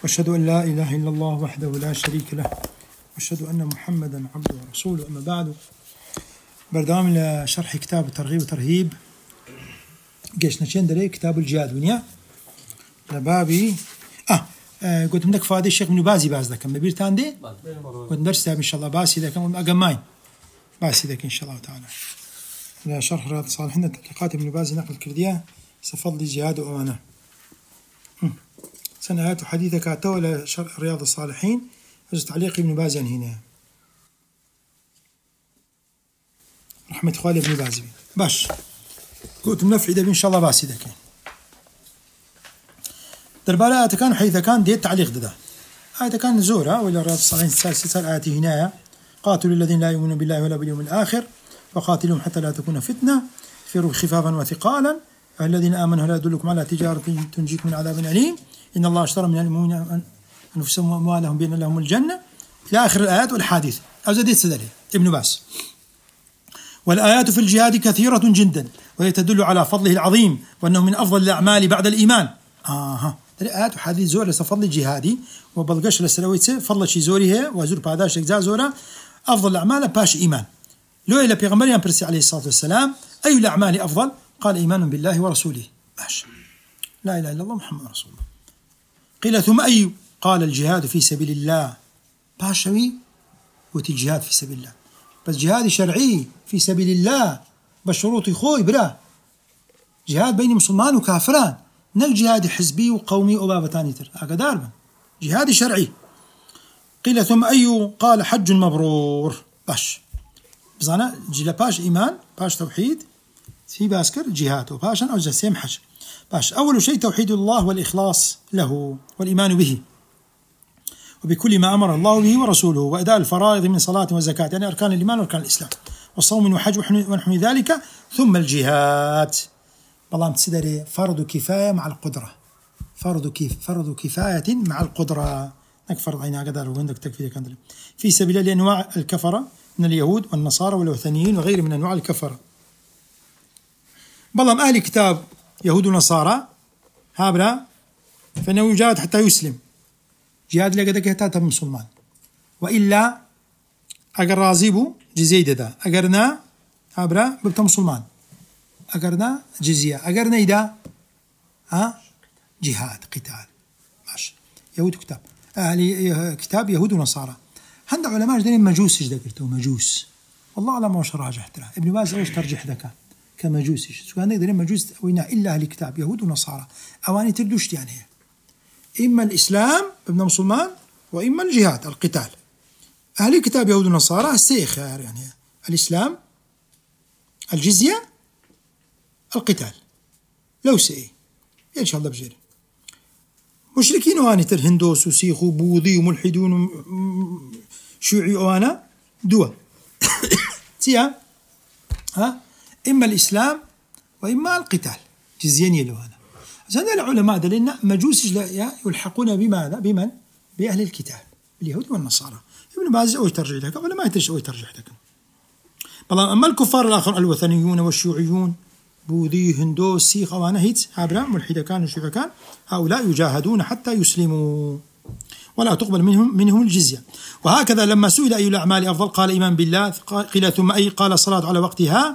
وأشهد أن لا إله إلا الله وحده لا شريك له وأشهد أن محمدا عبده ورسوله. أما بعد، بردام لشرح كتاب الترغيب وترهيب قيش نشين دري كتاب الجهاد ونيا لبابي قلت منك فادي الشيخ ابن باز ذاك مبير تاندي قلت درس إن شاء الله باسي ذاك أجمعين باسي ذاك إن شاء الله تعالى لا شرح رياض الصالحين تحقيقات ابن باز نقل كردية سفضل جهاد وأمانة سنة حديثة كاتو إلى شرح رياض الصالحين وجد تعليق ابن باز هنا رحمة خوالي ابن باز باش قلت منفعي ده إن شاء الله باسي ذاك دربالة كان حيث كان ديت تعليق ده آية كان زورة ولا رياض الصالحين سال آية هنا قاتلوا الذين لا يؤمنون بالله ولا باليوم الآخر وقاتلهم حتى لا تكون فتنة فيروا خفافا وثقالا الذين آمنوا لا يدلكم على تجارة تنجيكم من عذاب أليم إن الله اشترى من المؤمنين أنفسهم وأموالهم بأن لهم الجنة إلى آخر الآيات والحديث أو زديت سدلي ابن باس. والآيات في الجهاد كثيرة جدا وهي تدل على فضله العظيم وأنه من أفضل الأعمال بعد الإيمان. الآيات وحديث زور لفضل الجهادي وبلغش لسلويته فضل شي زوري هي وزور بعداش إجزاء زورة أفضل الأعمال باش إيمان. لو إلى بيغمبر ينبرسي عليه الصلاة والسلام أي الأعمال أفضل؟ قال إيمان بالله ورسوله باش لا إله إلا الله محمد رسول الله. قيل ثم أي؟ قال الجهاد في سبيل الله باشوي وتجهاد في سبيل الله بس جهاد شرعي في سبيل الله بشروط خوي برا جهاد بين مسلمان وكافران نك جهاد حزبي وقومي وبابتاني تر أقدار جهاد شرعي. قيل ثم أي؟ قال حج مبرور باش بزانا جيلا باش إيمان باش توحيد في باسكر جهاد وباشا أو جسيم حج باش. أول شيء توحيد الله والإخلاص له والإيمان به وبكل ما أمر الله به ورسوله وأداء الفرائض من صلاة وزكاة يعني أركان الإيمان وأركان الإسلام والصوم وحج ونحو ذلك ثم الجهاد. بلام تسدري فرض كفاية مع القدرة فرض كفاية مع القدرة نكفر عينا قدر وعندك تكفير كندل في سبيل لأنواع الكفرة من اليهود والنصارى والوثنيين وغير من أنواع الكفرة. بلام أهل كتاب يهود ونصارى هابرا فإنه يجاهد حتى يسلم جهاد لقدك هتا مسلمان وإلا أجر رازيبو جزيدة دا أجرنا هابرا ببتا مسلمان أجرنا جزية أجرنا إذا جهاد قتال ماشي. يهود كتاب أهل كتاب يهود ونصارى هند علماء جدين مجوس ذكرته مجوس والله على ما راجح ترى ابن باز ايش ترجح ذاك كمجوس سواء نقدر مجوس وينا إلا أهل كتاب يهود ونصارى أواني تردوش يعني إما الإسلام ابن مسلمان وإما الجهاد القتال. أهل كتاب يهود ونصارى السيخيار يعني الإسلام الجزية القتال لو سئي إن شاء الله بجير مشركين واني تر هندوس وسيخ وبوذي وملحدون شيوعي وانا دوا تيا إما الإسلام وإما القتال جزيين يلوانا. هذا العلماء دلنا مجوس يلحقون بماذا بمن بأهل الكتاب اليهود والنصارى. ابن باز أو ترجح لك ولا ما يترجح أو ترجح لك. أما الكفار الآخر الوثنيون والشيوعيون بوذي هندوس سيخ وانا هيت هابرا ملحدة كان وشيوعي كان هؤلاء يجاهدون حتى يسلموا ولا تقبل منهم الجزية. وهكذا لما سئل أي الأعمال أفضل قال إيمان بالله. قيل ثم أي؟ قال الصلاة على وقتها.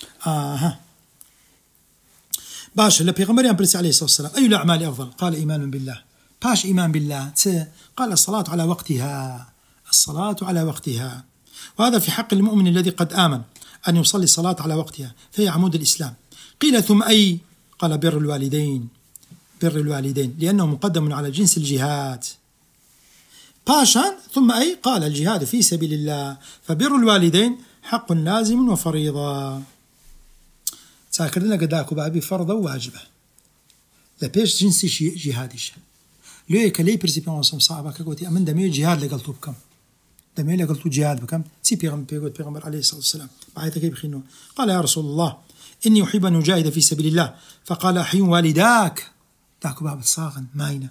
باش لبيغمبر ينبرس عليه الصلاة والسلام أي الأعمال أفضل؟ قال إيمان بالله باش إيمان بالله قال الصلاة على وقتها الصلاة على وقتها. وهذا في حق المؤمن الذي قد آمن أن يصلي الصلاة على وقتها فهي عمود الإسلام. قيل ثم أي؟ قال بر الوالدين لأنه مقدم على جنس الجهاد. باشا ثم أي؟ قال الجهاد في سبيل الله فبر الوالدين حق لازم وفريضة. ساكرنا قداكو بابي فرضة وواجبة لبيش جنسي جهاديش ليه كلي برسيبان وصم صعبة كقولتي أمن دمي جهاد لقلتو بكم دمي لقلتو جهاد بكم تي بيغمبر عليه الصلاة والسلام بعيثة كيف خينو قال يا رسول الله إني أحب أن أجاهد في سبيل الله فقال أحي والداك داكو باب الصاغن ماينة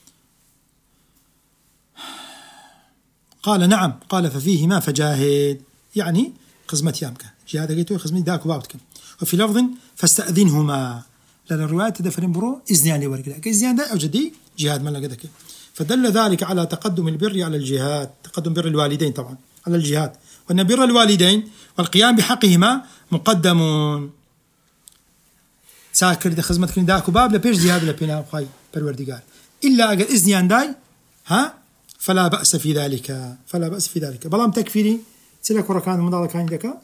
قال نعم قال ففيهما فجاهد يعني قزمة يامك جهاد قيتو قزمة داكو بابتك. وفي لفظ فاستأذنهما لأن الرواية تدفرين برو إذن يعني ورقلا كإذن ده أو جدي جهاد ملا قدك فدل ذلك على تقدم البر على الجهاد، تقدم بر الوالدين طبعا على الجهاد، وأن بر الوالدين والقيام بحقهما مقدم. ساكر إذا خزمتك داكو باب لبيش جهاد لبينا خاي پروردگار إلا أجل إذن داي فلا بأس في ذلك، فلا بأس في ذلك. بلام تكفيري سلك وركان مضالة كان دكا،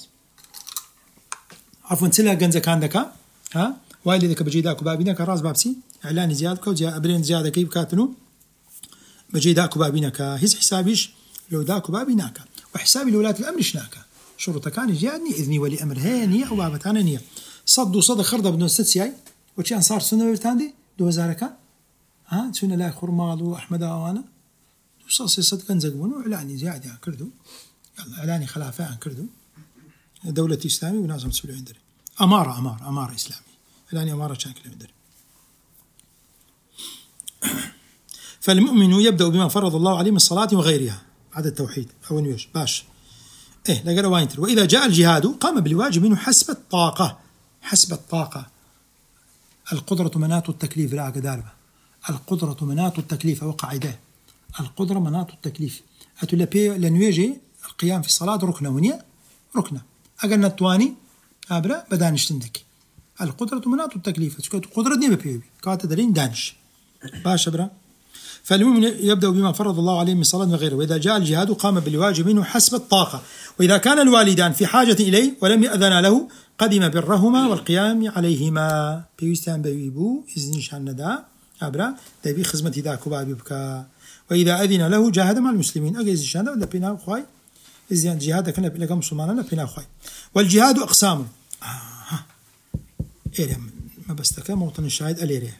عفوا سلك جنزة كان دكا وايد إذا كبجيداكو بابينك راس بابسي إعلان زيادك وجاء أبرين زيادة كيف كاتنو بجيداكو بابينك هز حسابيش لو داكو بابينك وحسابي لولاة الأمر شناكا شروط كان جاني إذني ولي أمر هانية أو بابتانا نية صد خرده بدون ستسياي وشي أنصار سنة بتاندي 2000 سنة لا خرمال وأحمد أوانا وصاصي صد كان زقون وإعلاني زيادة كردو يلا إعلاني خلافة عن كردو دولة إسلامي وناس مسؤولين عندنا أمارة إسلامي إعلاني أمارة شكل عندنا. فالمؤمن يبدأ بما فرض الله عليه من الصلاة وغيرها بعد التوحيد أو نيوش باش لقى واينتر. وإذا جاء الجهاد قام بالواجب منه حسب الطاقة. القدرة مناط التكليف لا قداربة. القدرة مناط التكليف أو قاعدة القدرة مناط التكليف أتلبي لنواجه القيام في الصلاة ركنة أقلنا التواني أبرا بدانش تندك. القدرة مناط التكليف قدرة دي ببيبي كاتا دلين دانش باش برا. فالمؤمن يبدأ بما فرض الله عليه من صلاة وغيره. وإذا جاء الجهاد قام بالواجب منه حسب الطاقة. وإذا كان الوالدان في حاجة إليه ولم يأذن له قدم برهما والقيام عليهما بيستان بيبو إذن شان دا أبرا دبي خدمة ذاك بابك. وإذا أذن له جاهد مع المسلمين أجهز شان دا ولا بينا خوي إذن جهاد كنا بلقى مسلمان لا بينا خوي. والجهاد أقسام ما بستك موطن الشاهد أليره.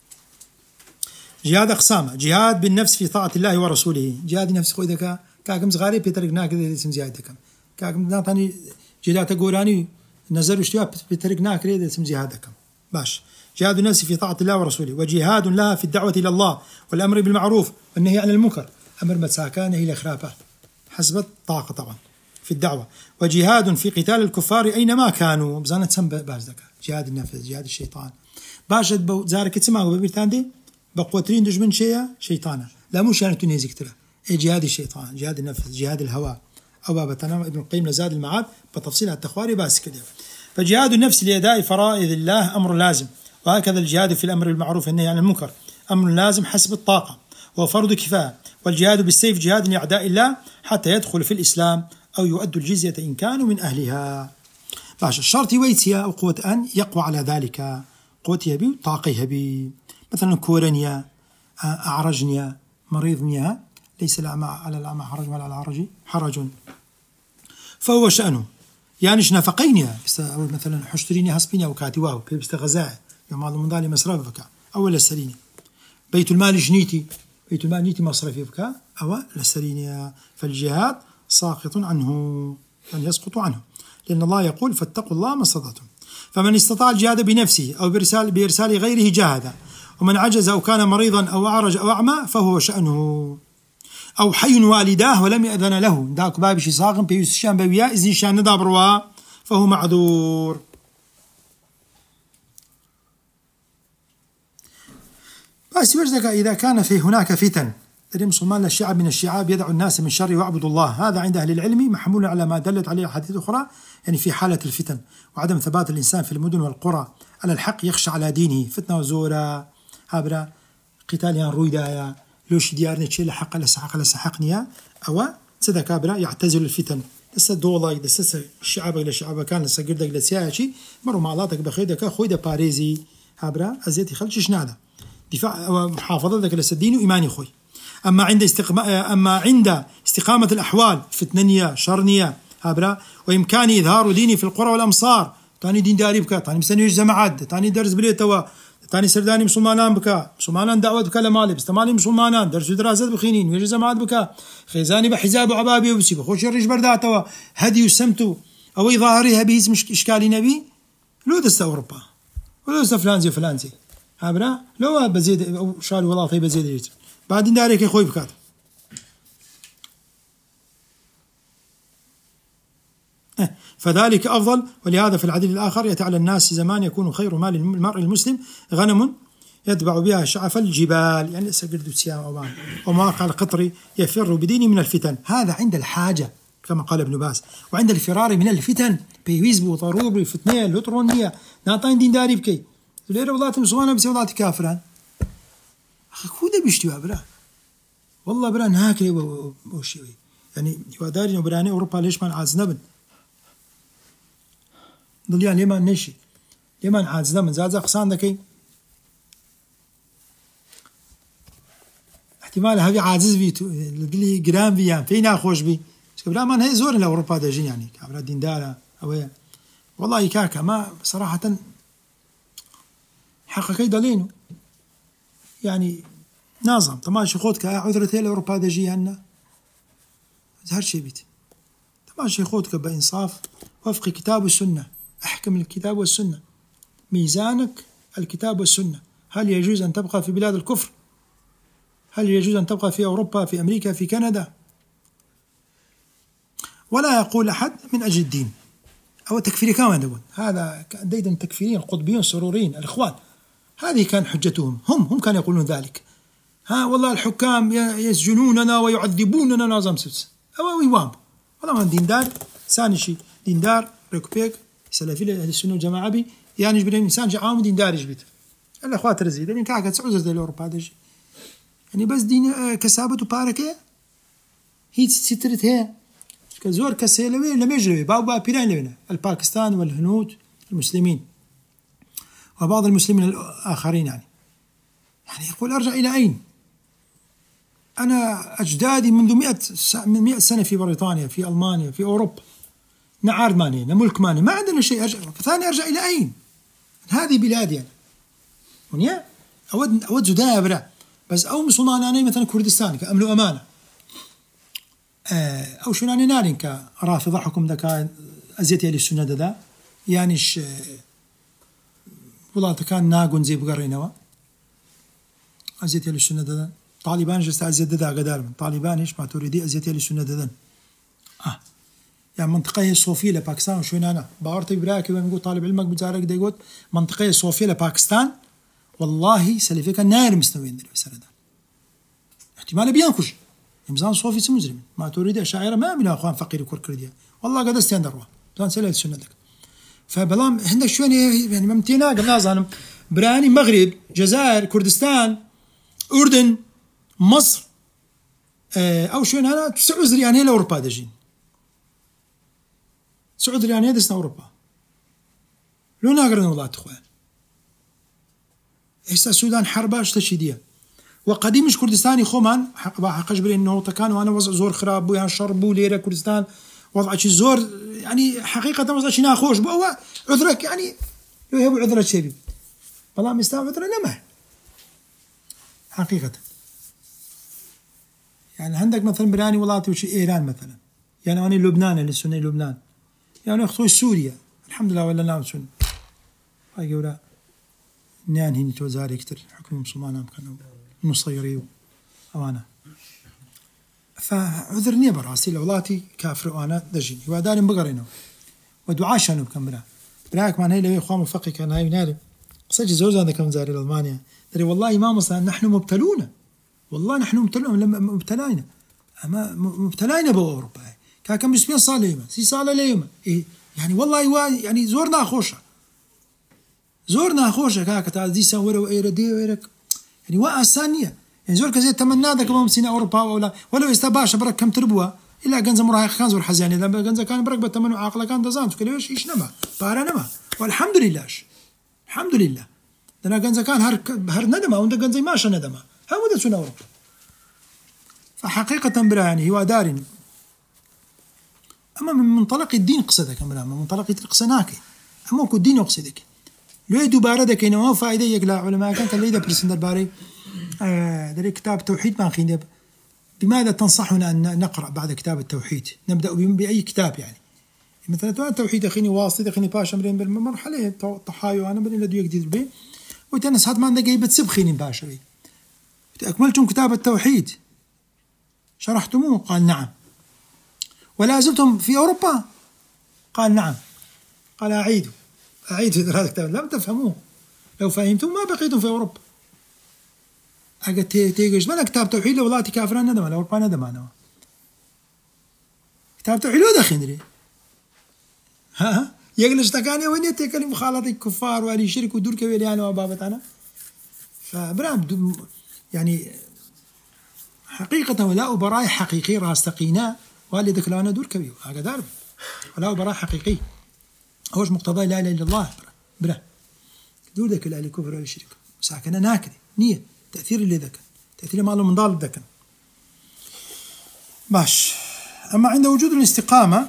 جهاد أقسام: جهاد بالنفس في طاعة الله ورسوله. جهاد نفس خويدك كاكم صغاري بيترقناك اسم جهادكم كاكم ناتاني جهاد قوراني نزل اشتياب بيترقناك اسم جهادكم باش. جهاد النفس في طاعة الله ورسوله. وجهاد لها في الدعوة إلى الله والأمر بالمعروف والنهي عن المنكر أمر مساكان إلى الخرافة حسب الطاقة طبعا في الدعوة. وجهاد في قتال الكفار أينما كانوا بزانة سنب بازدك جهاد النفس جهاد الشيطان باش زارك تسمعوا ببيرتاندي بقوترين دجمن شيطانا لا مش يعني تنهزك ترى جهاد الشيطان جهاد النفس جهاد الهوى أو بابتنا ابن القيم لزاد المعاد بتفصيل التخواري باس كده. فجهاد النفس لأداء فرائض الله أمر لازم. وهكذا الجهاد في الأمر بالمعروف والنهي عن المنكر أمر لازم حسب الطاقة وفرض كفاية. والجهاد بالسيف جهاد لأعداء الله حتى يدخل في الإسلام أو يؤدوا الجزية إن كانوا من أهلها. باش الشرط ويتيا أو قوة أن يقوى على ذلك قوتها بي وطاقيها بي. مثلا كورنيا أعرجنيا مريضنيا ليس على الأعمى حرج ولا على العرج حرج فهو شأنه يعني نفقينيا مثلا حشتريني هسبينيا وكاتواه بيبست غزاء يوم هذا من ذلك مصرفك أول السريني بيت المال جنيتي بيت المال نيتي مصرفي بك أو السريني. فالجهاد ساقط عنه يعني يسقط عنه لأن الله يقول فاتقوا الله ما استطعتم. فمن استطاع الجهاد بنفسه أو بإرسال غيره جاهد. ومن عجز أو كان مريضا أو أعرج أو أعمى فهو شأنه. أو حي والداه ولم يأذن له داك بابشي صاغم بيوسشان بويا إذن شان ندابروا فهو معذور. بس يرزق إذا كان في هناك فتن ترى مسلمان الشعب من الشعاب يدعو الناس من شر ويعبد الله. هذا عند أهل العلم محمول على ما دلت عليه حديث أخرى يعني في حالة الفتن وعدم ثبات الإنسان في المدن والقرى على الحق يخشى على دينه فتنة وزورة هابرا قتاليان رويدايا لوش ديارنا تشيل حق لسحقنيا أو سدا كابرا يعتزل الفتن لسه دولاي لسه الشعب إلى الشعب كان لسه قردك لسياشي مروا معلاتك بخيدك خويدا باريزي هابرا أزيتي خلش نادا دفاع ومحافظتك للدين وإيماني خوي. أما عند استقامة الأحوال فتنية شرنية هابرا وإمكان إظهار ديني في القرى والأمصار تاني دين داري بك تاني مسنيش جماعات تاني درس بليتوا تاني سرداني مسلمان بك مسلمان دعوة بك لمالي بستمالي مسلمان درس دراسات بخينين ويجي جماعات بك خيزاني بحزاب وعبابي وبسي بخوش الرج برداتوا هدي وسمتو أو ظاهرها به مش إشكالي نبي لو دست أوروبا ولو دست فلانزي هابرا لو بزيد أو شال والله في بزيد بعدين دارك يا خوي بكات. فذلك أفضل. ولهذا في الحديث الآخر يأتي على الناس زمان يكون خير مال المرء المسلم غنم يتبع بها شعف الجبال، يعني سقرد سيام ومواقع القطر يفر بديني من الفتن. هذا عند الحاجة كما قال ابن باز، وعند الفرار من الفتن بيويزبو ضروري الفتنة الهترونية ناطين دين داري بكي ليرة وضعت مسوانا بس وضعت كافران أخي كودا بيشتوا برا والله برا نهاكلي وشيوي يعني يواداري وبراني أوروبا ليش ما نعاز نبن ضليان ليه ما نشي ليه ما نعاز نبن زاد قصان ذكي احتمال هذي عاجز بيتو اللي جرام بيان فينا خوش بي برا ما هي زور لأوروبا داجين يعني كابرا دين دارا أويا والله كاكا ما صراحة حقيقي دلينه يعني نظام تماشي خودك عذرتي لأوروبا داجي هنا هر شيء بيت تماشي خودك بإنصاف وفق كتاب والسنة أحكم الكتاب والسنة ميزانك الكتاب والسنة. هل يجوز أن تبقى في بلاد الكفر؟ هل يجوز أن تبقى في أوروبا في أمريكا في كندا؟ ولا يقول أحد من أجل الدين أو التكفير كما نقول هذا ديدا تكفيرين قطبيون سرورين الإخوان هذه كان حجتهم هم كانوا يقولون ذلك ها والله الحكام يسجنوننا ويعذبوننا نظام سبس أو يوام والله من دين دار ثاني شيء دين دار ركبيك سلفي أهل السنة والجماعة بي يعني جبرين إنسان جعام دين دار يجبت الأخوات رزيد يعني كاكا تعوز زي الأوروبا هذا يعني بس دين كسابة وباركة هي سترت هي كزور كسيلوي لما يجري بابا بيران لنا الباكستان والهنود المسلمين وبعض المسلمين الآخرين يعني يقول أرجع إلى أين؟ أنا أجدادي منذ 100 سنة في بريطانيا في ألمانيا في أوروبا نعار ماني نملك ماني ما عندنا شيء ثاني أرجع إلى أين؟ هذه بلادي يعني ونيا أود زدابرة بس أو مسلمان أنا مثلا كردستان كأمن وأمانة أو شو يعني نارين كرافضة حكم ذكاء أزيتي للسنة ده يعنيش والله كان ناقون زي بقرينوا أزيتي للسنة ده طالبان جست أزيت ده قدار من طالبان إيش ما تريدي أزيتي للسنة ده يعني منطقة صوفية لباكستان وشو أنا بعرتي براك ويقول طالب علمك بزارك ده يقول منطقة صوفية لباكستان والله سلفيك نار مستوين در بسرده احتمال بيانكش إمزان صوفي سمزرم ما تريد أشاعرة ما من أخوان فقير كردية والله قد استندروا زان سلة السنة لك فبلام هندك شو يعني ممتنا قبل زانم براني مغرب جزائر كردستان أردن مصر أو شو أنا سعود ريانية لأوروبا دجين سعود ريانية دسنا أوروبا لو ناقرن والله تخوان إيش السودان حرباش تشدية وقديمش كردستاني خومان حقش بري إنه تكان وأنا وضع زور خراب ويا شربو ليرة كردستان وضع شيء زور يعني حقيقة وضع شيء ناخوش بو عذرك يعني يهبوا عذرك شبيب والله مستوى عذرنا ما حقيقة يعني عندك مثلا براني والله توشي إيران مثلا يعني أنا لبنان اللي سنة لبنان يعني أخطوي سوريا الحمد لله ولا نعم سنة هاي جورا نان هني توزاري كتر حكم مسلمان كانوا مصيري أمانة فعذرني براسي لولاتي كافر وأنا دجيني وداري بقرينه ودعاء شانو بكمرة براك معناه لو إخوان مفقي كان هاي ونالي سجل زوج هذا كم زاري لألمانيا دري والله ما مصنع نحن مبتلون والله نحن مبتلون لما مبتلينا أما مبتلينا بأوروبا كم بسمين صار ليما سي صار ليما إيه يعني والله يعني زورنا خوشة زورنا خوشة كاك تعال سوره وإيردي وإيرك يعني وأسانية يعني زور كذا تمنى ذاك ما مسينا أوروبا ولا ولو استباش برك كم تربوها إلا جنز مراهق كان زور حزاني إذا جنز كان برك بتمنى عقله كان دزان تقول إيش نما بارا نما والحمد لله الحمد لله ده جنز كان هر ندمه وده جنز ماشى ندمه هم ده سنة أوروبا فحقيقة برا يعني هو دار أما من منطلق الدين قصدك أمرا من منطلق تقصناك أما كو الدين يقصدك لو يدو باردك إنه ما فائدة يقلع علماء كان اللي ده برسندر باري ده كتاب توحيد ما خيني بماذا تنصحنا أن نقرأ بعد كتاب التوحيد نبدأ بأي كتاب يعني مثلا التوحيد أخيني واسطة أخيني باشا مرين بالمرحلة طحايو أنا بدي لدو يجديد بيه وتنس هاد ما عندك جايبة سبخيني باشا بيه أكملتم كتاب التوحيد شرحتموه قال نعم ولا زلتم في أوروبا قال نعم قال أعيدوا هذا الكتاب لم تفهموه لو فهمتم ما بقيتم في أوروبا اگه تيجش من كتاب توحيد والله كافران ندم ولا وربان ندم انا كتاب توحيد دخندري ها يجلس تكاني وين يتكلم مخالطة الكفار وأهل شرك ودور كبير يعني وبابتنا فبرام يعني حقيقة ولا براء حقيقي راستقينا واللي ذكرنا دور كبير هذا دار ولا براء حقيقي هوش مقتضى لا إله إلا الله برا دور ذاك الأهل الكفر وأهل الشرك ساكنة ناكد نية تأثير اللي ذاك تأثير ما له من ضال ذاك باش أما عند وجود الاستقامة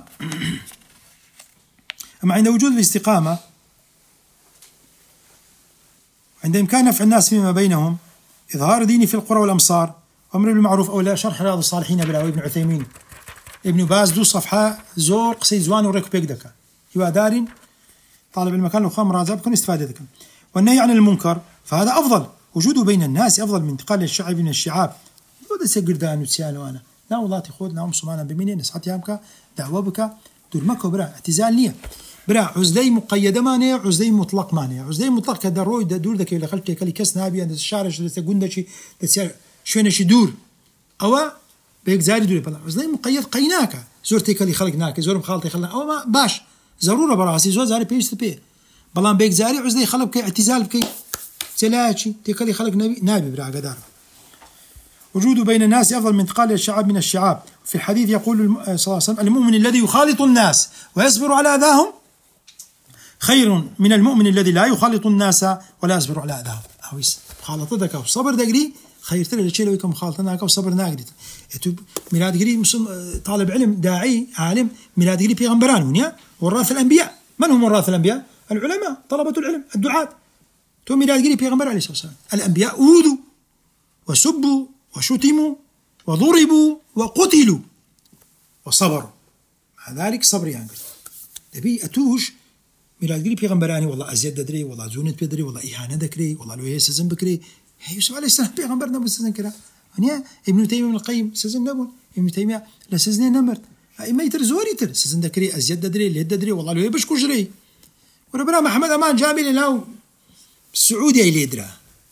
عند إمكان نفع الناس فيما بينهم إظهار ديني في القرى والأمصار وأمر بالمعروف أو لا شرح رياض الصالحين بلا ابن عثيمين ابن باز دو صفحة زور قصي زوان وريكو بيك دكا يوا دار طالب المكان لو خام راجع بكون استفادتك والنهي عن المنكر فهذا أفضل وجوده بين الناس أفضل من انتقال الشعب من الشعاب وده سجردان وتسيان وأنا لا والله تخود نعم صمانا بمنين نسعتي همك دعوة بك دور مكة برا اعتزال نية برا عزلي مقيدة مانية عزلي مطلق مانية عزلي مطلق كده روي دور ذاك اللي خلك كلي كسر نابي عند الشارع اللي تقول شيء شو شي دور أو بيك زاري دوري بلا عزلي مقيد قيناك زورتي كلي خلقناك زور مخالطي خلنا أو ما باش ضرورة براسي زور زاري بيست بي بلان بيك زاري عزلي خلق كي اعتزال بكي تلاشي تكلي خلق نابي برا قدار وجوده بين الناس أفضل من انتقال الشعب من الشعاب في الحديث يقول صلى الله عليه وسلم المؤمن الذي يخالط الناس ويصبر على أذاهم خير من المؤمن الذي لا يخالط الناس ولا يصبر على أذاهم أويس مخالطتك وصبر دقري خير ترى لشيء لو يكون مخالطناك وصبر ناقدي ميلاد قري طالب علم داعي عالم ميلاد قري بيغمبران ونيا وراث الأنبياء من هم وراث الأنبياء العلماء طلبة العلم الدعاة تو ميلاد قري بيغمبر عليه الصلاة والسلام الأنبياء أوذوا وسبوا وشتموا وضربوا وقتلوا وصبروا مع ذلك صبر يعني تبي أتوش ميلاد قريب بيغمبراني والله أزيد دري والله زونت بدري والله إهانة دكري والله لو هي سزن بكري هي يوسف عليه السلام بيغمبرنا بسزن كرا هنيا ابن تيمية من القيم سزن نبون ابن تيمية لسزنين نمرت ما يتر زوري تر سزن دكري أزيد دري لهد دري والله لو هي بش كجري وربنا محمد أمان جامل له السعودية اللي يدرى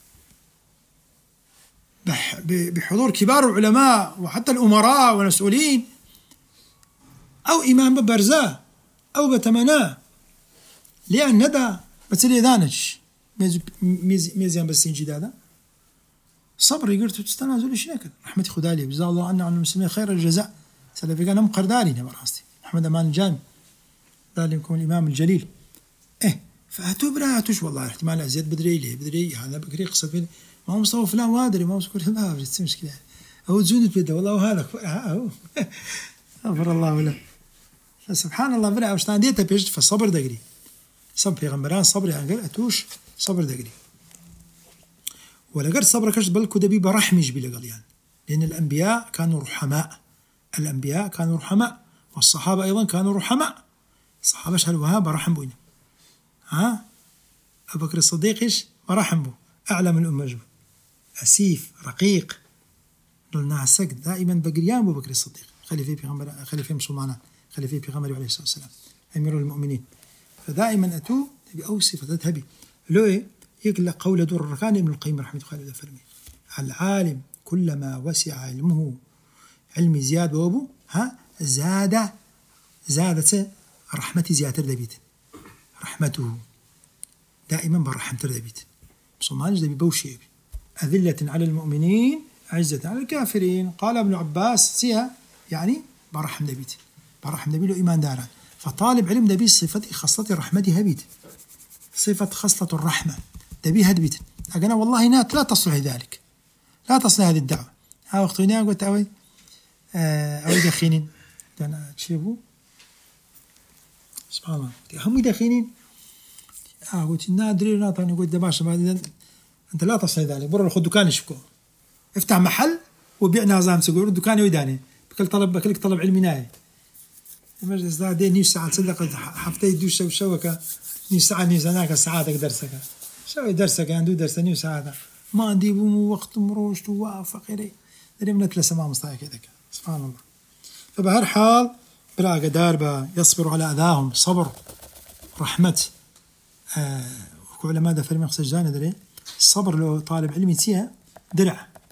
بحضور كبار العلماء وحتى الأمراء والمسؤولين أو إمام ببرزاه أو بتمناه لأن ندى بتسلي دانش ميزيان بس جدادا صبر يقرت تستنازل شنكل رحمة خدا لي جزاه الله عنا عن المسلمين خير الجزاء سلفي كان مقرداري نبراستي محمد أمان الجامي ذلكم الإمام الجليل فأتوبرا أتوش والله احتمال أزيد بدري هذا بكري قصة فين ما هو مصطفى فلان وادري ما هو سكر ما بجت مشكلة أو زونت بده والله وهذا غفر الله له سبحان الله برا وشتان ديتا بيجت فصبر دقري صبر پیغمبران صبر يعني أتوش صبر دقري ولا قرد صبر كشت بلكو دبي برحمج بلقليان لأن الأنبياء كانوا رحماء والصحابة أيضا كانوا رحماء الصحابة شهلوا ها برحم بوين أبو بكر الصديق إيش برحم بو أعلم الأمة جو أسيف رقيق قلنا سجد دائما بقريان أبو بكر الصديق خليفة مسلمان خليفة بيغمبر عليه الصلاة والسلام أمير المؤمنين فدائما أتو تبي أوصف تذهبي لو يقول قول دور الركان ابن القيم رحمه الله فرمي العالم كلما وسع علمه علمي زياد وابو زادت رحمتي زيادة دبيت رحمته دائما برحمة دبيت مسلمان دبي بوشي أذلة على المؤمنين عزة على الكافرين قال ابن عباس سيها يعني برحم دبيت له إيمان داران فطالب علم دبي صفة خصلة الرحمة هبيت صفة خصلة الرحمة دبي هدبيت أنا والله لا تصلح ذلك لا تصلح هذه الدعوة ها وقتنا قلت أوي دخينين أنا تشوفوا سبحان الله هم دخينين قلت نادري ناطني قلت دباش بعد أنت لا تصلح ذلك برا الخد دكان يشبكوا افتح محل وبيع نظام سجور الدكان يوداني بكل طلب علمي ناي المجلس ده نيو ساعة صدق حفتي دوش وشوكة نيو ساعة ساعاتك درسك شوي درسك عنده درس نيو ساعة ما عندي وقت مروش توافق إلي دريمنا 3 سماع مستعي كذا سبحان الله فبهر حال بلا قدار يصبر على أذاهم صبر رحمة وعلماء ده فرمي قصة جانا دري الصبر لو طالب علمي تيها درع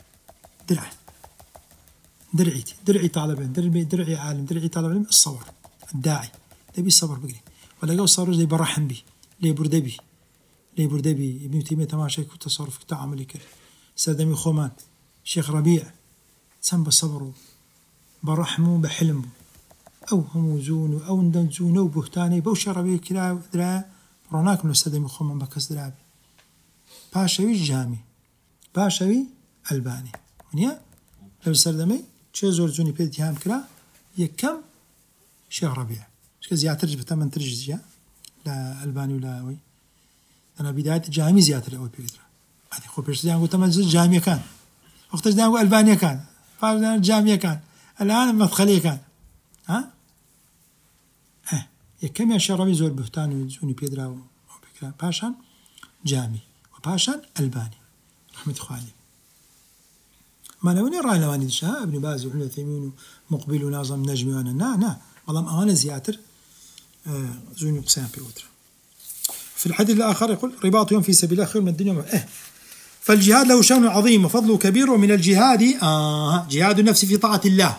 درعي طالب علم، درعي عالم، درعي طالب علم. الصبر الداعي تبي الصبر بقري ولا جو صبر زي برحم بي لي بردبي ابن تيمية تماشى التصرف تعامل كده سادمي خومان شيخ ربيع سم بصبره برحمه بحلمه أو هموزون أو ندنزون أو بهتاني بوش ربيع كلا درا روناك من سادمي خومان بكس درابي باشوي الجامي باشوي الباني ونيا لو سردمي شو زور زوني بيت هام كلا يكم شيخ ربيع شو زيادة ترجع بتمن ترجع لا الباني ولا وي أنا بداية جامي زيادة الأول بيدرا هذه خو بيش ديان قلت تمن جامية كان وقت ديان ألبانيا كان فعلا جامية كان الآن مدخلية كان ها يكم يا شيخ ربيع زور بهتان وزوني بيدرا وبكرا باشان جامي وباشان الباني رحمة خوالي ما نوني رأي لواني دشها ابن باز وابن عثيمين مقبل وناظم نجمي وانا نا والله أنا زياتر زوني قسام بيوتر. في الحديث الآخر يقول رباط يوم في سبيل الله خير من الدنيا فالجهاد له شأن عظيم وفضله كبير. ومن الجهاد جهاد النفس في طاعة الله،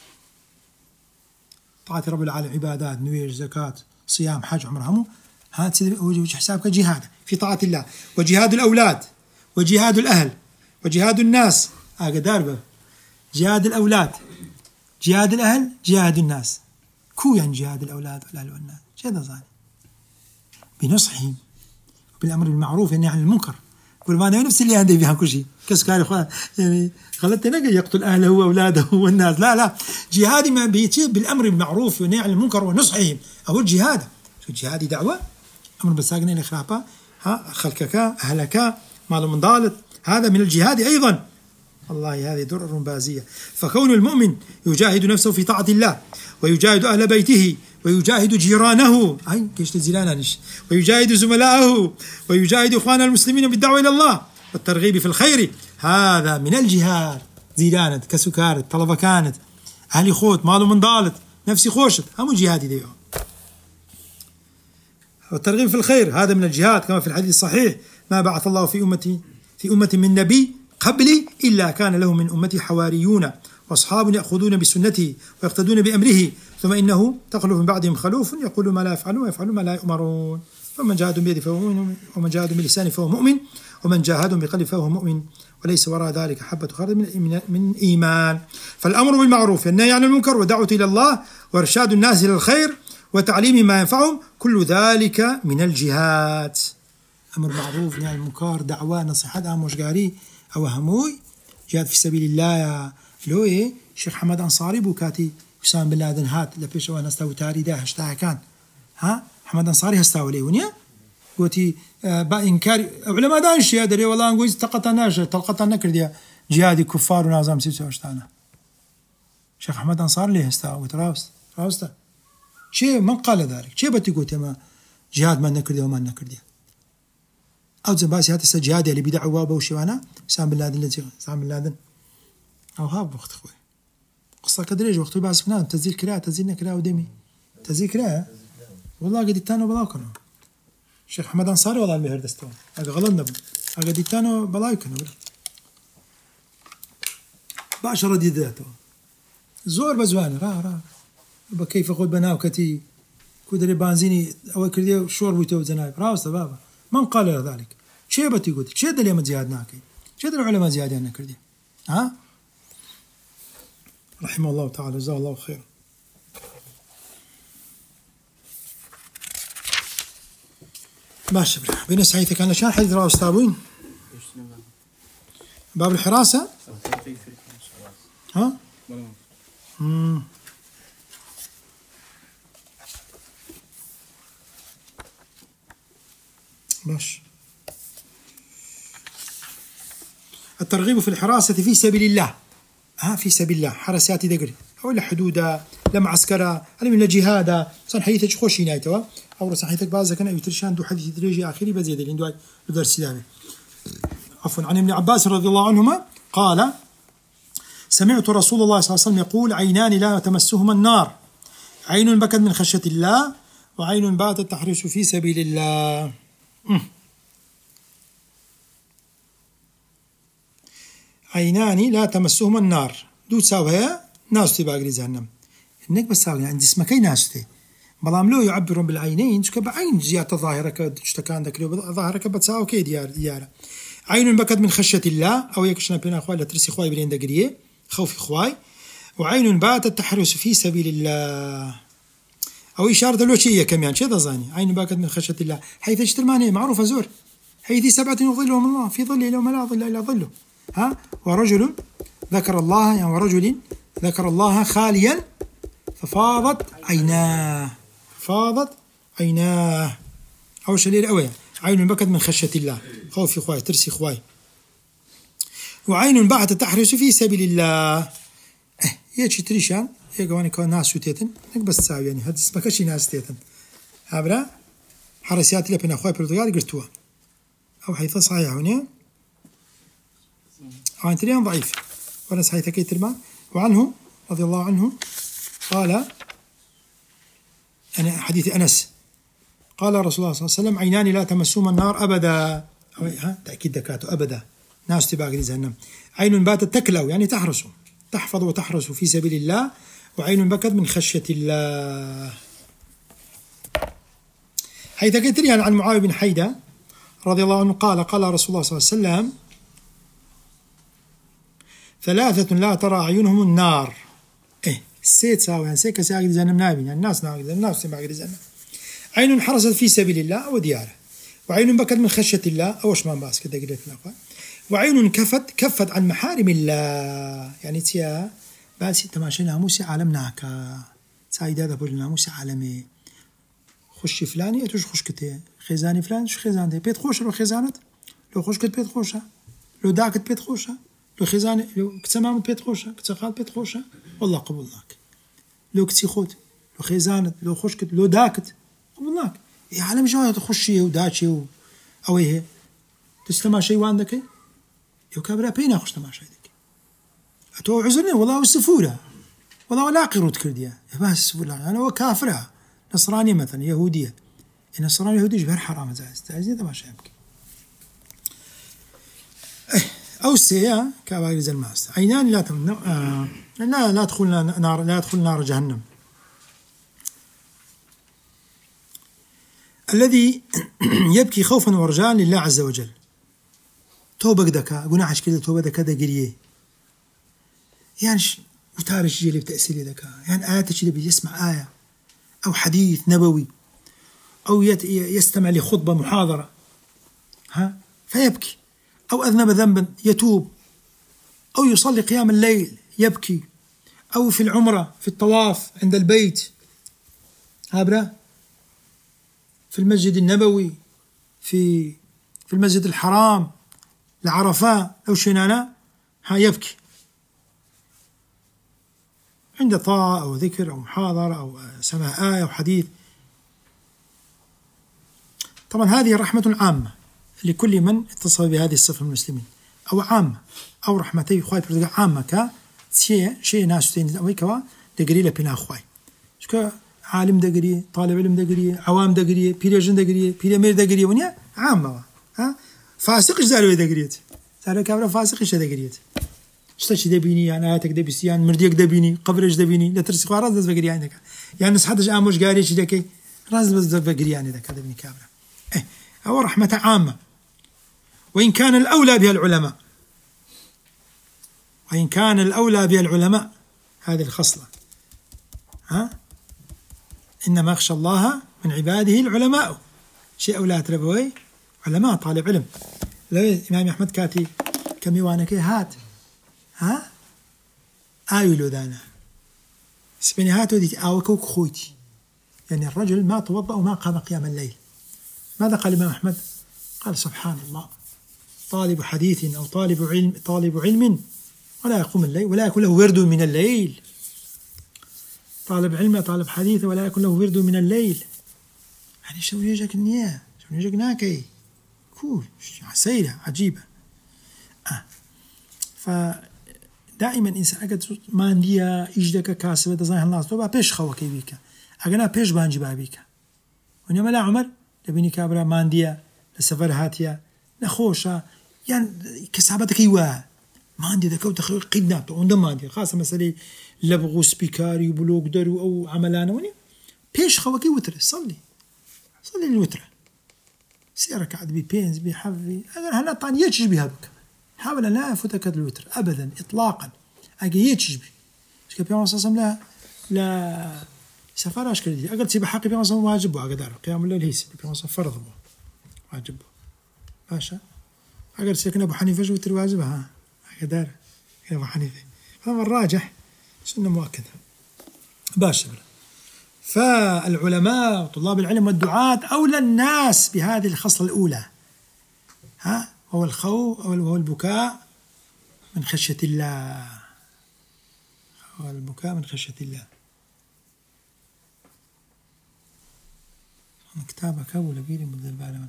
طاعة رب العالمين، عبادات نوير زكاة صيام حج عمره همو هات وجه حسابك جهاد في طاعة الله. وجهاد الأولاد وجهاد الأهل وجهاد الناس داربه جهاد الأولاد جهاد الأهل جهاد الناس كو يعني جهاد الأولاد والأهل والناس جهاد ظالم بنصحهم بالأمر بالمعروف والنهي عن المنكر. كل ما نفس اللي عنده فيها كل شيء كسكاري يعني خلت نجا يقتل أهله وأولاده والناس لا جهادي ما بيتي بالأمر بالمعروف والنهي عن المنكر ونصحهم أو الجهاد. الجهاد دعوة أمر بالساقنين الخلافة خلكك أهلك مال من ضالت هذا من الجهاد أيضا. والله هذه درر بازية. فكون المؤمن يجاهد نفسه في طاعة الله ويجاهد أهل بيته ويجاهد جيرانه ويجاهد زملائه ويجاهد إخوان المسلمين بالدعوة إلى الله والترغيب في الخير، هذا من الجهاد. زيدانت كسكارت طلبة كانت أهلي خوت ماله من ضالت نفسي خوشت هم جهادي ديهم. والترغيب في الخير هذا من الجهاد كما في الحديث الصحيح ما بعث الله في أمة من نبي قبلي إلا كان له من أمتي حواريون وأصحاب يأخذون بسنته ويقتدون بأمره ثم إنه تخلف من بعدهم خلوف يقول ما لا يفعلون ويفعلون ما لا يؤمرون. فمن جاهد بيده فهو مؤمن ومن جاهد بلسانه فهو مؤمن ومن جاهد بقلبه فهو مؤمن وليس وراء ذلك حبة خردل من إيمان. فالأمر بالمعروف والنهي عن المنكر ودعوة إلى الله وإرشاد الناس إلى الخير وتعليم ما ينفعهم كل ذلك من الجهاد. أمر معروف نهي عن المنكر دعوة نصيحة مشجاري أو هموي جهاد في سبيل الله. لو شيخ حمد أنصاري بوكاتي حسام بن لادن هات لبيش وانا استوى تاري ده هشتاها كان حمد أنصاري هستوى ليه ونيا قوتي بإنكار علماء دانش يا دري والله نقول تلقطنا نكر جهادي كفار ونظام سيسو هشتانا شيخ حمد أنصاري ليه هستوى وتراوست شيء من قال ذلك شيء بتي قوتي ما جهاد ما نكر وما نكر أو زباسي هات السجهاد اللي بدعوا بوشوانا حسام بن لادن أو هاب وقت خوي قصة كدريج وقت بعض فنان تزيل كراء تزيلنا كراء ودمي تزيل كراء والله قد يتانو بلاكنا الشيخ حمد أنصاري والله المهر دستون هذا غلطنا قد يتانو بلاكنا باشر رديداته زور بزوان را بكيف أقول بناو كتي كودري بانزيني أول كردي شور بيتو زنايب راوسته بابا من قال ذلك شيء بتي قلت شيء دليل ما زيادناكي شيء دليل العلماء زيادنا كردي رحمه الله تعالى جزاه الله خير. ماشي بين سعيد كان شان حديث رواه أستاذين باب الحراسة باش الترغيب في الحراسة في سبيل الله في سبيل الله حرساتي دقري أو لحدودا لمعسكرة هل من الجهاد صن حديثك خوشي نايتوا أو صن حديثك بعض كان يترشان دو حديث دريجي آخري بزيد اللي عنده درس سلامي عفوا. عن ابن عباس رضي الله عنهما قال سمعت رسول الله صلى الله عليه وسلم يقول عينان لا تمسهما النار عين بكت من خشية الله وعين باتت تحرس في سبيل الله. عينان لا تمسهما النار دو تساوها ناستي باقري جهنم إنك بس ساوي عند اسمك ناستي بلام لو يعبر بالعينين بعين زيادة ظاهرك تشتكى عندك لو ظاهرك بتساوي كي ديار عين بكت من خشية الله أو يكشنا بين أخوي لا ترسي خواي بلين دقريه خوف خواي وعين باتت تحرس في سبيل الله أو إشارة له شيء كمان شيء ظاني عين بكت من خشية الله حيث اشترمانه معروفة زور حيث 7 يظلهم الله في ظل يوم لا ظل إلا ظله ورجل ذكر الله يعني ورجل ذكر الله خاليا ففاضت عيناه أو شليل أوي عين بكت من خشية الله خوف خواي ترسي خواي وعين بعثت تحرس في سبيل الله يجي تريشان يقواني كون ناس وتيتن بس تساوي يعني هاد اسمك شي ناس تيتن هابرا حرسيات لبين أخوي برتغال قرتوها أو حيث صحيح هنا عين تريان ضعيف ولا صحيح كي ترمان وعنه رضي الله عنه قال يعني حديث أنس قال رسول الله صلى الله عليه وسلم عينان لا تمسهما النار أبدا تأكيد دكاته أبدا ناس تباقي جهنم عين باتت تكلو يعني تحرس تحفظ وتحرس في سبيل الله وعين بكت من خشية الله حيث كتري عن معاوية بن حيدة رضي الله عنه قال رسول الله صلى الله عليه وسلم 3 لا ترى أعينهم النار السيد ساوي يعني سيك ساقي جهنم نابين يعني الناس ناقي الناس باقي جهنم عين حرست في سبيل الله ودياره وعين بكت من خشية الله أوش ما باس كده قلت لك وعين كفت عن محارم الله يعني تيا بس تماشي ناموسي عالمناك سايد هذا بقول ناموسي عالمي خش فلاني أتوش خش كتير خزاني فلان شو خزان ده بيت خوش لو خزانت لو خوش كت بيت خوشة لو داكت بيت خوشة لو خزاني لو كتمام بيت خوشة كتخال بيت خوشة والله قبلناك لو كتي خود لو خزانت لو خوش كت لو داكت قبلناك يا عالم جاي تخشي وداتشي أو إيه تستمع شيء وعندك يو كابرا بينا خوش تماشي ديك أتو عذرني والله والسفورة والله ولا قيروت كردية بس ولا أنا وكافرة نصراني مثلا يهودية النصراني يهودي جبر حرام زي تماشي يمكن أو السيئة كابرا زلماس عينان لا تمنع لا تدخلنا نار لا يدخل نار جهنم الذي يبكي خوفا ورجاء لله عز وجل توبة دكا قلنا عش كذا توبة دكا دقريه يعني وتارش جيلي بتأثير دكا يعني آيات اللي بيسمع آية أو حديث نبوي أو يستمع لخطبة محاضرة فيبكي أو أذنب ذنبا يتوب أو يصلي قيام الليل يبكي أو في العمرة في الطواف عند البيت هابرا في المسجد النبوي في المسجد الحرام العرفاء أو شنانا يبكي عند طاعة أو ذكر أو محاضرة أو سماع آية أو حديث. طبعا هذه رحمة عامة لكل من اتصل بهذه الصفة من المسلمين أو عامة أو رحمتي خواي برزق عامة شيء ناس تين أو كوا دقري لبنا خواي شو عالم دقري طالب علم دقري عوام دقري بيرجن دقري بيرمير دقري ونيا عامة فاسق زارو دقريت زارو كابرا فاسق إيش دقريت اشتش دبيني يعني آياتك دبيسي يعني مرديك دبيني قبرش دبيني لا ترسخ راس بس بقري عندك يعني نصحتش آموش قاري شيء ذكي راس بس بقري عندك هذا بني كابرا أو رحمة عامة وإن كان الأولى بها العلماء هذه الخصلة إنما يخشى الله من عباده العلماء شيء أولاد ربوي علماء طالب علم لو إمام أحمد كاتي كم يوانك هات آيلو دانا سبني هاتو ديت آوكوك خويتي يعني الرجل ما توضأ وما قام قيام الليل. ماذا قال الإمام أحمد؟ قال سبحان الله طالب حديث أو طالب علم ولا يقوم الليل ولا يكون له ورد من الليل. طالب علم طالب حديث ولا يكون له ورد من الليل يعني شو يجيك النية شو يجيك ناكي كول سيرة عجيبة. فدائما إنسان أجد ما عندي إجدك كاسبة تزاين الله طبعا بيش خوكي بيك أجنا بيش بانجي بابيك ونما لا عمر لبني كابرا ما عندي لسفر هاتيا نخوشة يعني كسابتك يوا ما عندي ذكاء وتخيل قيدناته وندم ما عندي خاصة مسألة لبغو سبيكاري وبلوك درو أو عملانا وني بيش خوكي وتر صلي الوتر سيرك عاد بينز بحفي أجر هنا طان يتشج بها بك حاول أن لا يفوتك الوتر أبدا إطلاقا أجي يتشج بي إيش كبير مصاصم لا سفارش كردي أقل تبي حقي بيان صم واجبه أقدر قيام الليل هيس بيان صم فرضه واجبه باشا أقل سيكون أبو حنيفة جوتر واجبها أقدر يا أبو حنيفة هذا الراجح سنة مؤكدة باشا فالعلماء وطلاب العلم والدعاة أولى الناس بهذه الخصلة الأولى هو الخوف وهو البكاء من خشية الله هو البكاء من خشية الله كتابك أول بيري مدل بالون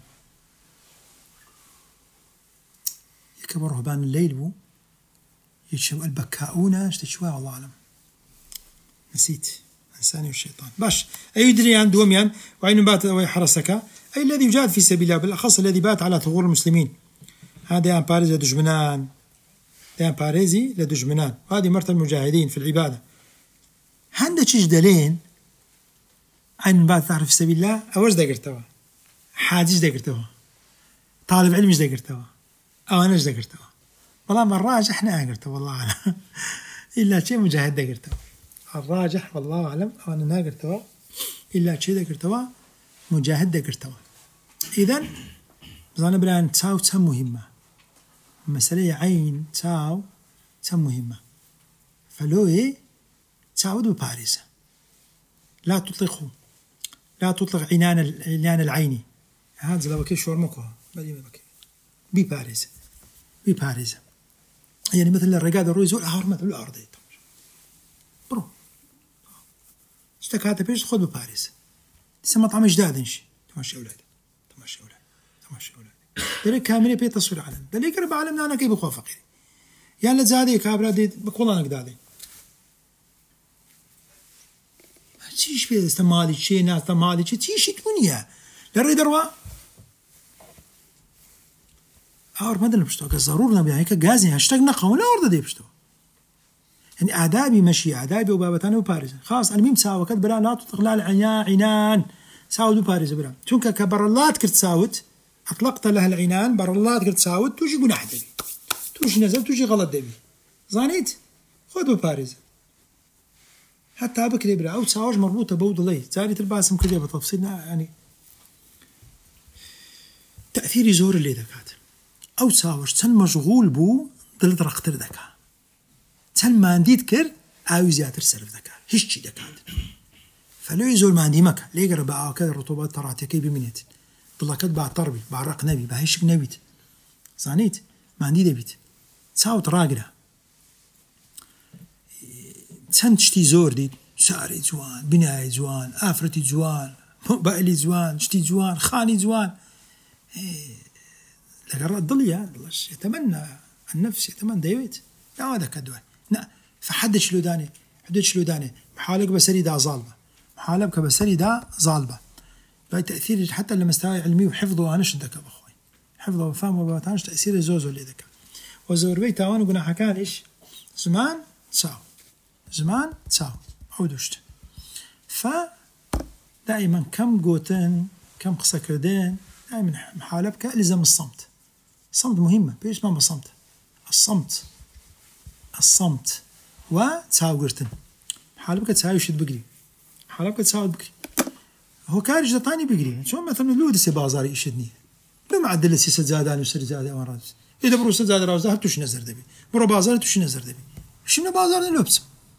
يكبر رهبان الليل بو يتشو البكاؤون اشتشوا والله أعلم نسيت إنساني والشيطان باش أي يدري عن دوميان وعين بات ويحرسك أي الذي يجاهد في سبيل الله بالأخص الذي بات على ثغور المسلمين هذا باريز لدجمنان باريزي لدجمنان وهذه مرتبة المجاهدين في العبادة عندك جدلين عين بات تعرف في سبيل الله أوش ذكرتوا حاجز ذكرتوا طالب علم ذكرتوا أو أنا ذكرتوا والله ما الراجح إحنا ذكرتوا والله أعلم إلا شيء مجاهد ذكرتوا الراجح والله أعلم أو أنا ذكرتوا إلا شيء ذكرتوا مجاهد ذكرتوا إذن زانا بران تساو تسم مهمة مسألة عين تساو تسم مهمة فلوي تساود بباريس لا تطلقه لا تطلق عنان العين هذا لو كي شور مكوها بباريس يعني مثل الرجال الروي زول مثل الأرض برو اشتكى بيش خذ بباريس تسمى طعم جدادنش تمشي أولاد دليل كامل بي تصوير عالم دليل كرب عالمنا أنا كي بخوا فقير يعني لزادي كابرا دي بقولنا نقدادي تيش في استمالي شيء ناس استمالي شيء تيش الدنيا للري دروا أور ما دلنا بشتو كزرورنا بيعني كجازي هاشتاج نقاو لا أرض دي بشتو يعني آدابي مشي آدابي وبابتان وباريس خاص أنا ميم ساوى كد بلا لا تطلع عنان ساود وباريس بلا شونك كبرلات كرت ساوت أطلقت لها العنان برلات كرت ساوت توجي جناح دبي توجي نزل توجي غلط دبي زانيت خذ بباريس حتى بكري بلا أو تساوج مربوطة بود الله زاري الباسم كذا بتفصيلنا يعني تأثير زور اللي ذكات أو تساوج تن مشغول بو ضل رختر ذكا تن ما عندي تكر أو زيادة سلف ذكا هيش شيء ذكات فلو يزول ما عندي مكة ليه قرب بقى كذا رطوبات تراتي كي بمنيت ضل كذا بعد طربي بعرق نبي بهيش نبيت زانيت ما عندي دبيت تساوت راقلة تن تشتي زور دي ساري زوان بناي زوان آفرتي زوان بقلي زوان شتي زوان خاني زوان لقرأ الضلية يتمنى النفس يتمنى ديويت لا هذا كدوان لا فحدش له داني محالك بسري دا ظالبة محالك بسري دا ظالبة باي تأثير حتى لما استوى علمي وحفظه أنا شدك بأخوي حفظه وفهمه وباتانش تأثير زوزو اللي ذكر وزور بيتا وانا قلنا حكان إيش زمان تساو عودشت فدائما كم قوتين كم قصة كردين دائما محالبك لزم الصمت مهمة بيش ما بصمت الصمت وتساو قرتن محالبك تساو يشد بقري محالبك تساو بقري هو كارج دطاني بقري شو مثلا لود سي بازاري يشدني لو معدل سي زادان وسر زاد امراض اذا برو زاد راوز ده توش نظر دبي برو بازار توش نظر دبي شنو بازار لبس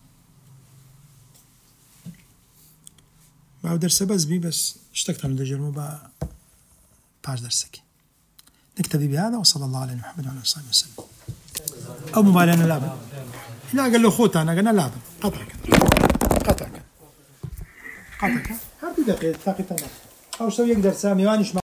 بعد درس بس اشتقت من الجرم با باش درسك نكتفي بهذا وصلى الله على محمد وعلى اله وصحبه وسلم او موبايلنا لابد لا قال له خوت انا قلنا لابد قطعك هذه دقيقه او شو يقدر سامي وانش